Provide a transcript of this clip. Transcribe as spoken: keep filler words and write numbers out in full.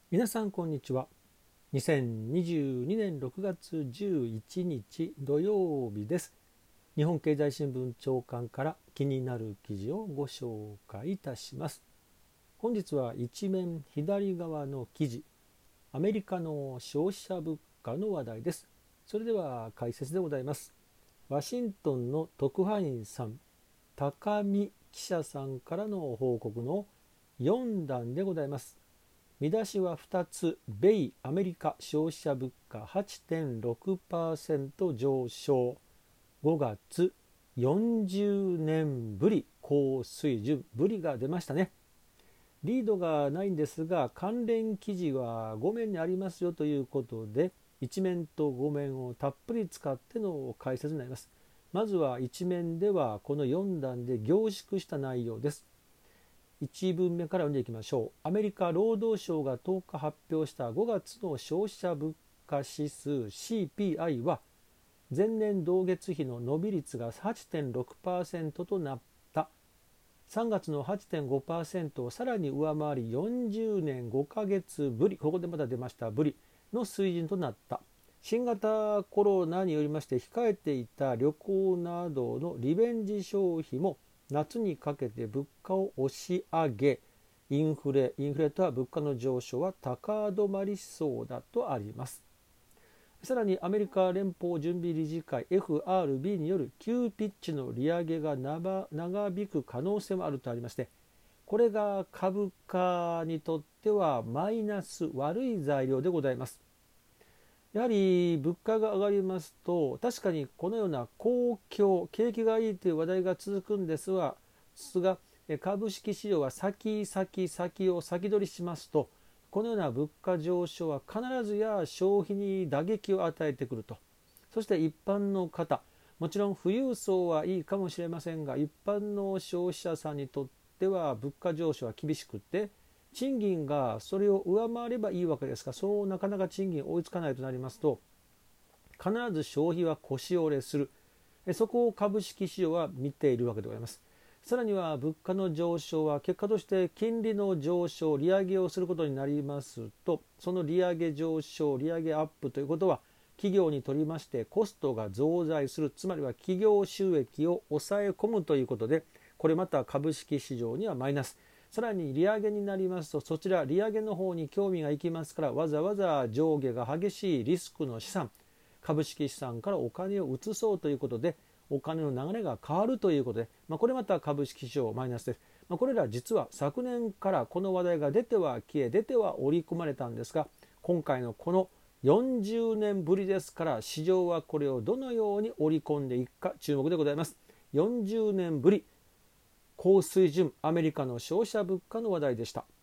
皆さんこんにちは。にせんにじゅうにねんろくがつじゅういちにち土曜日です。日本経済新聞長官から気になる記事をご紹介いたします。本日は一面左側の記事、アメリカの消費者物価の話題です。それでは解説でございます。ワシントンの特派員さん、高見記者さんからの報告のよんだんでございます。見出しはふたつ、米アメリカ消費者物価 はちてんろくパーセント 上昇、ごがつよんじゅうねんぶり高水準、ぶりが出ましたね。リードがないんですが、関連記事はご面にありますよということで、いち面とご面をたっぷり使っての解説になります。まずはいち面ではこのよんだんで凝縮した内容です。いち文目から読んでいきましょう。アメリカ労働省がとおか発表したごがつの消費者物価指数 シーピーアイ は前年同月比の伸び率が はちてんろくパーセント となった。さんがつの はちてんごパーセント をさらに上回りよんじゅうねんごかげつぶり、ここでまた出ましたぶりの水準となった。新型コロナによりまして控えていた旅行などのリベンジ消費も夏にかけて物価を押し上げ、インフレ、インフレとは物価の上昇は高止まりしそうだとあります。さらにアメリカ連邦準備理事会 エフアールビー による急ピッチの利上げが長引く可能性もあるとありまして、これが株価にとってはマイナス、悪い材料でございます。やはり物価が上がりますと、確かにこのような好況、景気がいいという話題が続くんですが、株式市場は先先先を先取りしますと、このような物価上昇は必ずや消費に打撃を与えてくると。そして一般の方、もちろん富裕層はいいかもしれませんが、一般の消費者さんにとっては物価上昇は厳しくて、賃金がそれを上回ればいいわけですが、そうなかなか賃金追いつかないとなりますと、必ず消費は腰折れする。そこを株式市場は見ているわけでございます。さらには物価の上昇は結果として金利の上昇、利上げをすることになりますと、その利上げ上昇、利上げアップということは企業にとりましてコストが増大する、つまりは企業収益を抑え込むということで、これまた株式市場にはマイナス。さらに利上げになりますと、そちら利上げの方に興味がいきますから、わざわざ上下が激しいリスクの資産、株式資産からお金を移そうということで、お金の流れが変わるということで、まあ、これまた株式市場マイナスです。まあ、これら実は昨年からこの話題が出ては消え、出ては織り込まれたんですが、今回のこのよんじゅうねんぶりですから、市場はこれをどのように織り込んでいくか注目でございます。よんじゅうねんぶり高水準アメリカの消費者物価の話題でした。